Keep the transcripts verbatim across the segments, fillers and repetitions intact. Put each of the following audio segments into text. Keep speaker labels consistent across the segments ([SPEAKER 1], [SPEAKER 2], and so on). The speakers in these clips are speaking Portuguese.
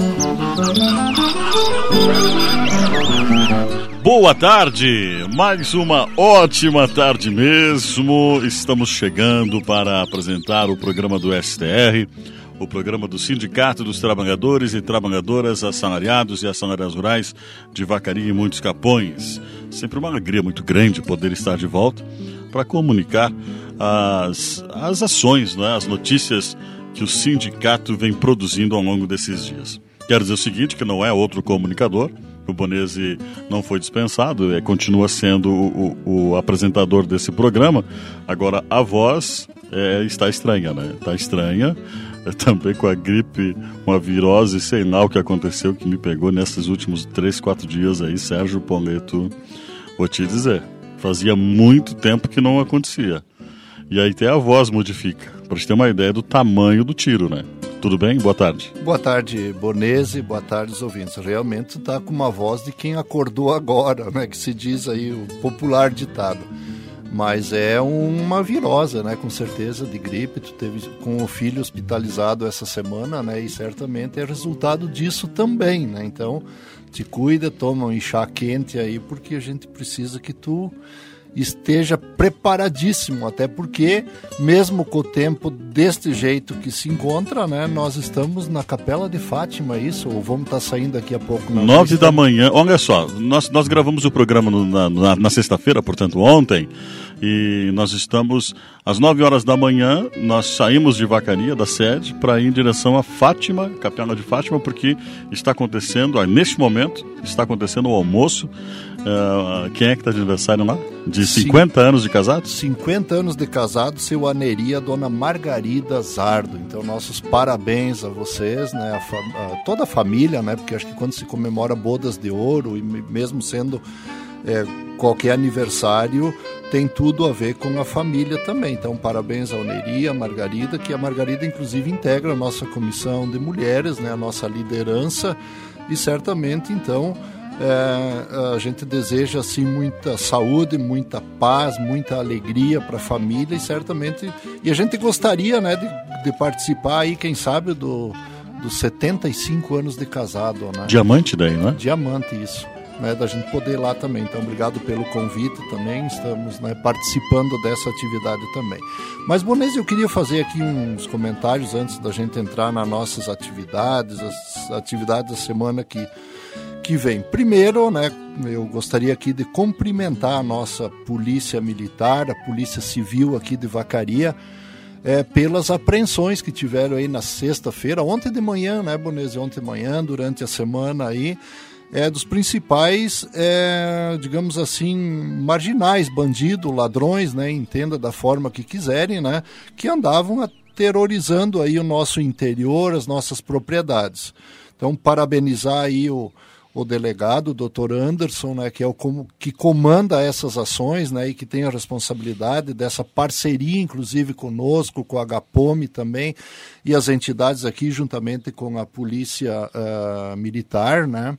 [SPEAKER 1] Boa tarde, mais uma ótima tarde mesmo. Estamos chegando para apresentar o programa do S T R, o programa do Sindicato dos Trabalhadores e Trabalhadoras Assalariados e Assalariadas Rurais de Vacaria e Muitos Capões. Sempre uma alegria muito grande poder estar de volta para comunicar as, as ações, né, as notícias que o sindicato vem produzindo ao longo desses dias. Quero dizer o seguinte, que não é outro comunicador. O Bonesi não foi dispensado, é, continua sendo o, o, o apresentador desse programa. Agora, a voz é, está estranha, né? Está estranha, é, também com a gripe, uma virose, sei lá o que aconteceu, que me pegou nesses últimos três, quatro dias aí, Sérgio Poleto, vou te dizer, fazia muito tempo que não acontecia. E aí até a voz modifica, para gente ter uma ideia do tamanho do tiro, né? Tudo bem? Boa tarde.
[SPEAKER 2] Boa tarde, Bonesi. Boa tarde, os ouvintes. Realmente está com uma voz de quem acordou agora, né? Que se diz aí o popular ditado. Mas é uma virose, né? Com certeza, de gripe. Tu teve com o filho hospitalizado essa semana, né? E certamente é resultado disso também, né? Então, te cuida, toma um chá quente aí, porque a gente precisa que tu esteja preparadíssimo, até porque mesmo com o tempo deste jeito que se encontra, né, nós estamos na Capela de Fátima, isso, ou vamos estar saindo daqui a pouco?
[SPEAKER 1] Nove da manhã, olha só, nós, nós gravamos o programa no, na, na, na sexta-feira, portanto ontem, e nós estamos às nove horas da manhã, nós saímos de Vacaria, da sede, para ir em direção a Fátima, Capela de Fátima, porque está acontecendo, neste momento, está acontecendo o almoço. Uh, quem é que está de aniversário lá? De cinquenta anos de casado?
[SPEAKER 2] cinquenta anos de casado, seu Aneria, dona Margarida Zardo. Então, nossos parabéns a vocês, né? A fa- a toda a família, né? Porque acho que quando se comemora bodas de ouro, e mesmo sendo é, qualquer aniversário, tem tudo a ver com a família também. Então, parabéns a Aneria, a Margarida, que a Margarida, inclusive, integra a nossa comissão de mulheres, né? A nossa liderança, e certamente, então, É, a gente deseja assim muita saúde, muita paz, muita alegria para a família, e certamente, e a gente gostaria, né, de, de participar aí, quem sabe, do, dos setenta e cinco anos de casado, né?
[SPEAKER 1] Diamante daí, né?
[SPEAKER 2] Diamante, isso, né, da gente poder ir lá também. Então, obrigado pelo convite também, estamos, né, participando dessa atividade também. Mas, Bonesi, eu queria fazer aqui uns comentários antes da gente entrar nas nossas atividades, as atividades da semana que que vem. Primeiro, né, eu gostaria aqui de cumprimentar a nossa polícia militar, a polícia civil aqui de Vacaria, é, pelas apreensões que tiveram aí na sexta-feira, ontem de manhã, né, Bonesi, ontem de manhã, durante a semana aí, é, dos principais, é, digamos assim, marginais, bandidos, ladrões, né, entenda da forma que quiserem, né, que andavam aterrorizando aí o nosso interior, as nossas propriedades. Então, parabenizar aí o o delegado, o doutor Anderson, né, que é o com, que comanda essas ações, né, e que tem a responsabilidade dessa parceria, inclusive conosco, com a Agapome também, e as entidades aqui, juntamente com a Polícia uh, Militar, né.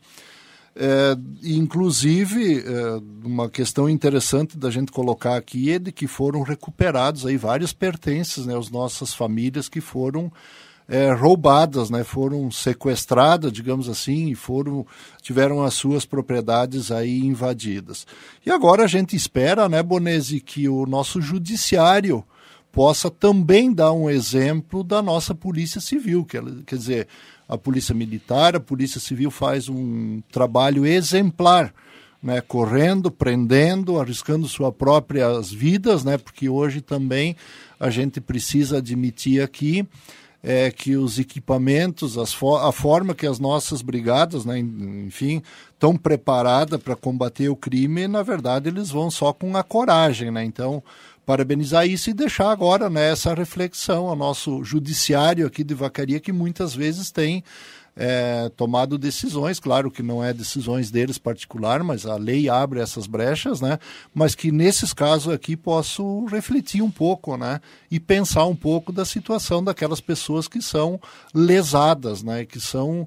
[SPEAKER 2] É, inclusive, é, uma questão interessante da gente colocar aqui é de que foram recuperados aí vários pertences, né, as nossas famílias que foram É, roubadas, né, foram sequestradas, digamos assim, e foram, tiveram as suas propriedades aí invadidas. E agora a gente espera, né, Bonesi, que o nosso judiciário possa também dar um exemplo da nossa Polícia Civil, que, quer dizer, a Polícia Militar, a Polícia Civil faz um trabalho exemplar, né, correndo, prendendo, arriscando suas próprias vidas, né, porque hoje também a gente precisa admitir aqui É que os equipamentos, as fo- a forma que as nossas brigadas, né, enfim, estão preparadas para combater o crime, na verdade eles vão só com a coragem, né? Então, parabenizar isso e deixar agora, né, essa reflexão ao nosso judiciário aqui de Vacaria, que muitas vezes tem é, tomado decisões, claro que não é decisões deles particular, mas a lei abre essas brechas, né? Mas que nesses casos aqui posso refletir um pouco, né? E pensar um pouco da situação daquelas pessoas que são lesadas, né? Que são,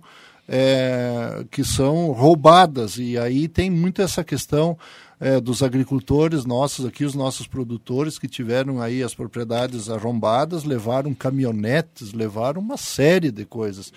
[SPEAKER 2] é, que são roubadas, e aí tem muito essa questão é, dos agricultores nossos aqui, os nossos produtores que tiveram aí as propriedades arrombadas, levaram caminhonetes, levaram uma série de coisas.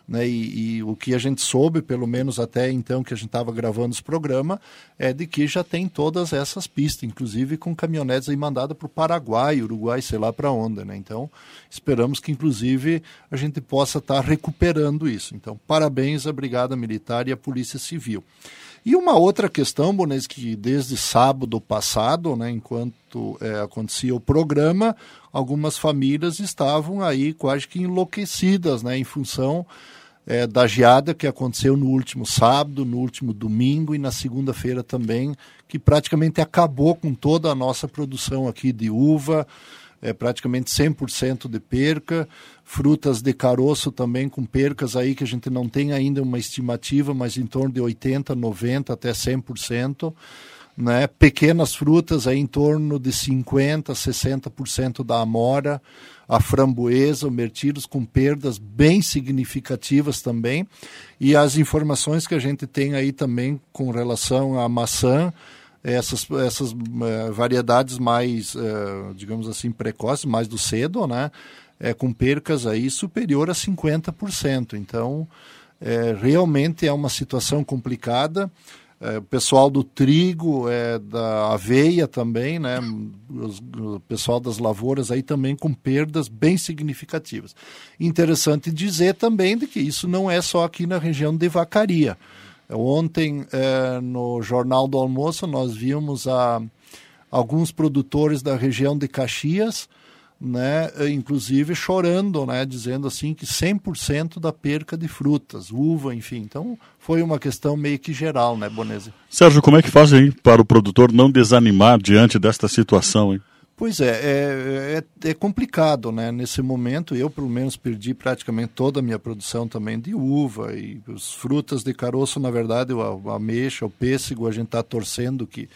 [SPEAKER 2] né? E, e o que a gente soube, pelo menos até então que a gente estava gravando esse programa, é de que já tem todas essas pistas, inclusive com caminhonetes aí mandadas para o Paraguai, Uruguai, sei lá para onde, né? Então, esperamos que, inclusive, a gente possa estar tá recuperando isso. Então, parabéns à Brigada Militar e à Polícia Civil. E uma outra questão, Bones, que desde sábado passado, né, enquanto é, acontecia o programa, algumas famílias estavam aí quase que enlouquecidas, né, em função é, da geada que aconteceu no último sábado, no último domingo e na segunda-feira também, que praticamente acabou com toda a nossa produção aqui de uva, é, praticamente cem por cento de perca, frutas de caroço também com percas aí que a gente não tem ainda uma estimativa, mas em torno de oitenta, noventa até cem por cento, né? Pequenas frutas aí em torno de cinquenta, sessenta por cento da amora, a framboesa, o mirtilos com perdas bem significativas também, e as informações que a gente tem aí também com relação à maçã, essas, essas uh, variedades mais, uh, digamos assim, precoces, mais do cedo, né? É, com percas aí superior a cinquenta por cento. Então, é, realmente é uma situação complicada. É, o pessoal do trigo, é, da aveia também, né? Os, o pessoal das lavouras aí também com perdas bem significativas. Interessante dizer também de que isso não é só aqui na região de Vacaria. Ontem, é, no Jornal do Almoço, nós vimos a, alguns produtores da região de Caxias, né, inclusive chorando, né, dizendo assim que cem por cento da perca de frutas, uva, enfim. Então, foi uma questão meio que geral, né, Bonese?
[SPEAKER 1] Sérgio, como é que fazem para o produtor não desanimar diante desta situação, hein?
[SPEAKER 2] Pois é, é, é, é complicado, né? Nesse momento, eu pelo menos perdi praticamente toda a minha produção também de uva e as frutas de caroço, na verdade, a, a ameixa, o pêssego, a gente está torcendo que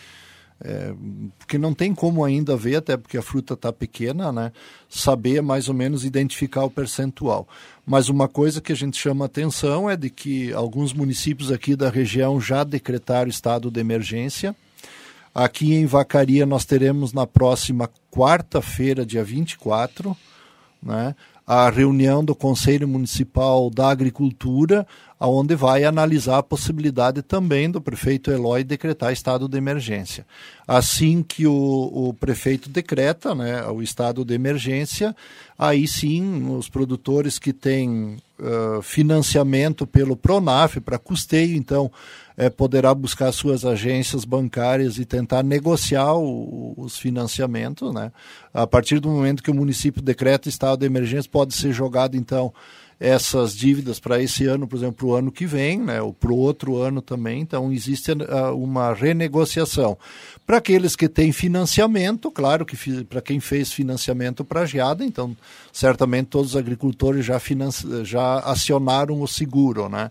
[SPEAKER 2] É, porque não tem como ainda ver, até porque a fruta está pequena, né, saber mais ou menos identificar o percentual. Mas uma coisa que a gente chama atenção é de que alguns municípios aqui da região já decretaram estado de emergência. Aqui em Vacaria nós teremos na próxima quarta-feira, dia vinte e quatro, né, a reunião do Conselho Municipal da Agricultura, onde vai analisar a possibilidade também do prefeito Eloy decretar estado de emergência. Assim que o, o prefeito decreta, né, o estado de emergência, aí sim os produtores que têm uh, financiamento pelo Pronaf para custeio, então é, poderá buscar suas agências bancárias e tentar negociar o, os financiamentos, né? A partir do momento que o município decreta estado de emergência, pode ser jogado então essas dívidas para esse ano, por exemplo, para o ano que vem, né, ou para o outro ano também. Então, existe uh, uma renegociação. Para aqueles que têm financiamento, claro que para quem fez financiamento para a geada, então, certamente todos os agricultores já, financi- já acionaram o seguro, né?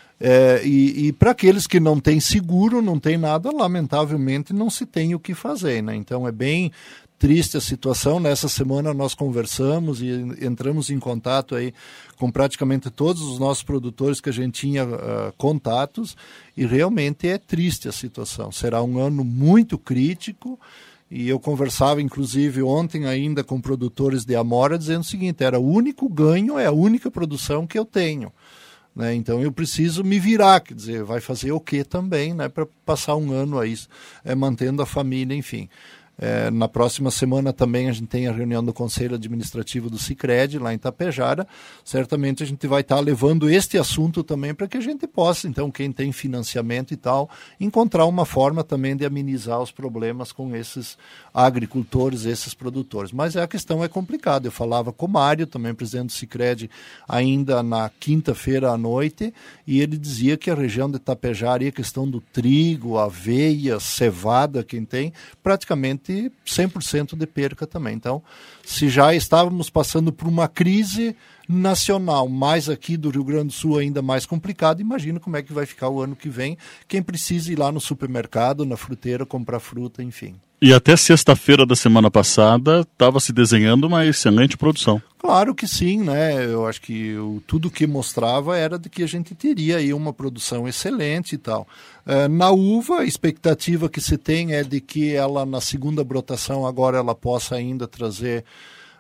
[SPEAKER 2] É, e e para aqueles que não têm seguro, não tem nada, lamentavelmente não se tem o que fazer, né? Então, é bem triste a situação. Nessa semana nós conversamos e entramos em contato aí com praticamente todos os nossos produtores que a gente tinha uh, contatos, e realmente é triste a situação. Será um ano muito crítico, e eu conversava inclusive ontem ainda com produtores de amora dizendo o seguinte: era o único ganho, é a única produção que eu tenho, né? Então eu preciso me virar, quer dizer, vai fazer o quê também, né, para passar um ano aí é, mantendo a família, enfim. É, na próxima semana também a gente tem a reunião do Conselho Administrativo do Sicredi, lá em Tapejara. Certamente a gente vai estar levando este assunto também para que a gente possa, então, quem tem financiamento e tal, encontrar uma forma também de amenizar os problemas com esses agricultores, esses produtores. Mas a questão é complicada. Eu falava com o Mário, também presidente do Sicredi, ainda na quinta-feira à noite, e ele dizia que a região de Tapejara, e a questão do trigo, aveia, cevada, quem tem, praticamente cem por cento de perca também. Então, se já estávamos passando por uma crise nacional, mais aqui do Rio Grande do Sul ainda mais complicado, imagina como é que vai ficar o ano que vem, quem precisa ir lá no supermercado, na fruteira, comprar fruta, enfim.
[SPEAKER 1] E até sexta-feira da semana passada estava se desenhando uma excelente produção.
[SPEAKER 2] Claro que sim, né? Eu acho que o, tudo que mostrava era de que a gente teria aí uma produção excelente e tal. Uh, na uva, a expectativa que se tem é de que ela, na segunda brotação, agora ela possa ainda trazer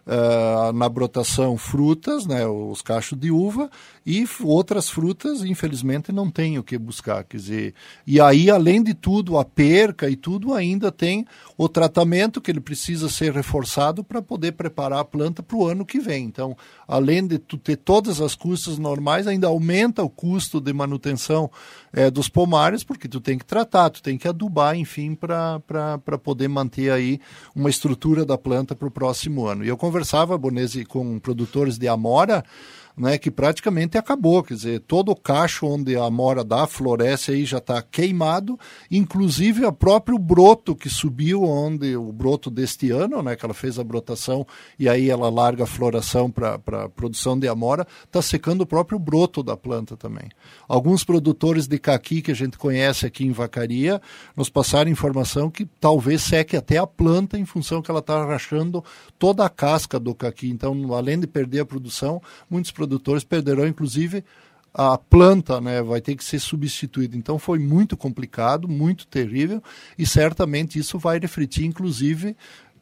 [SPEAKER 2] uh, na brotação frutas, né, os cachos de uva, e outras frutas, infelizmente, não tem o que buscar. Quer dizer, e aí, além de tudo, a perca e tudo, ainda tem o tratamento que ele precisa ser reforçado para poder preparar a planta para o ano que vem. Então, além de tu ter todas as custas normais, ainda aumenta o custo de manutenção é, dos pomares, porque tu tem que tratar, tu tem que adubar, enfim, para poder manter aí uma estrutura da planta para o próximo ano. E eu conversava, Bonesi, com produtores de amora, né, que praticamente acabou, quer dizer, todo o cacho onde a amora dá, floresce aí já está queimado, inclusive o próprio broto que subiu, onde o broto deste ano, né, que ela fez a brotação e aí ela larga a floração para a produção de amora, está secando o próprio broto da planta também. Alguns produtores de caqui que a gente conhece aqui em Vacaria nos passaram informação que talvez seque até a planta em função que ela está rachando toda a casca do caqui. Então, além de perder a produção, muitos produtores produtores perderão, inclusive, a planta, né, vai ter que ser substituída. Então, foi muito complicado, muito terrível, e certamente isso vai refletir, inclusive,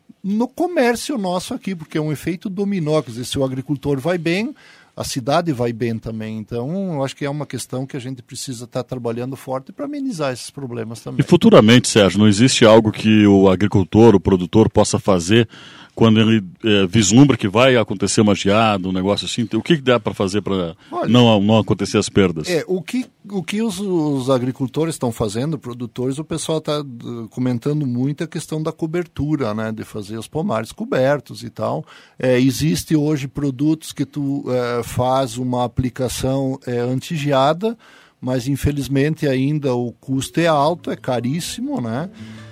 [SPEAKER 2] no comércio nosso aqui, porque é um efeito dominó. Quer dizer, se o agricultor vai bem, a cidade vai bem também. Então, eu acho que é uma questão que a gente precisa estar trabalhando forte para amenizar esses problemas também.
[SPEAKER 1] E futuramente, Sérgio, não existe algo que o agricultor, o produtor, possa fazer quando ele é, vislumbra que vai acontecer uma geada, um negócio assim? O que dá para fazer para não, não acontecer as perdas?
[SPEAKER 2] É, o que, o que os, os agricultores estão fazendo, produtores, o pessoal está comentando muito a questão da cobertura, né, de fazer os pomares cobertos e tal. É, existe hoje produtos que tu é, faz uma aplicação é, anti-geada, mas infelizmente ainda o custo é alto, é caríssimo, né?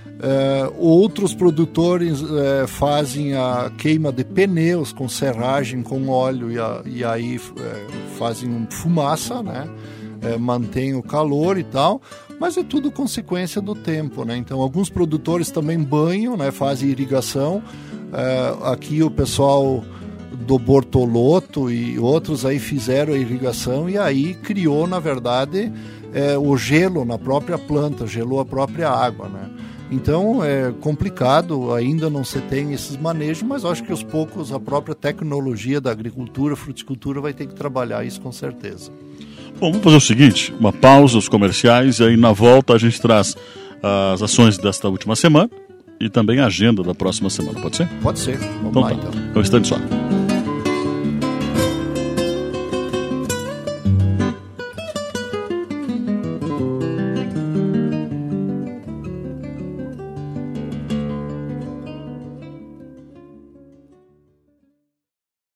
[SPEAKER 2] Uh, outros produtores uh, fazem a queima de pneus com serragem, com óleo e, a, e aí uh, fazem fumaça, né? Uh, mantém o calor e tal, mas é tudo consequência do tempo, né? Então alguns produtores também banham, né? Fazem irrigação. Uh, aqui o pessoal do Bortoloto e outros aí fizeram a irrigação e aí criou, na verdade, uh, o gelo na própria planta, gelou a própria água, né? Então é complicado, ainda não se tem esses manejos, mas acho que aos poucos a própria tecnologia da agricultura, fruticultura vai ter que trabalhar isso com certeza.
[SPEAKER 1] Bom, vamos fazer o seguinte, uma pausa, os comerciais, e aí na volta a gente traz as ações desta última semana e também a agenda da próxima semana, pode ser?
[SPEAKER 2] Pode ser, vamos
[SPEAKER 1] então,
[SPEAKER 2] lá
[SPEAKER 1] tá.
[SPEAKER 2] então.
[SPEAKER 1] É um instante só.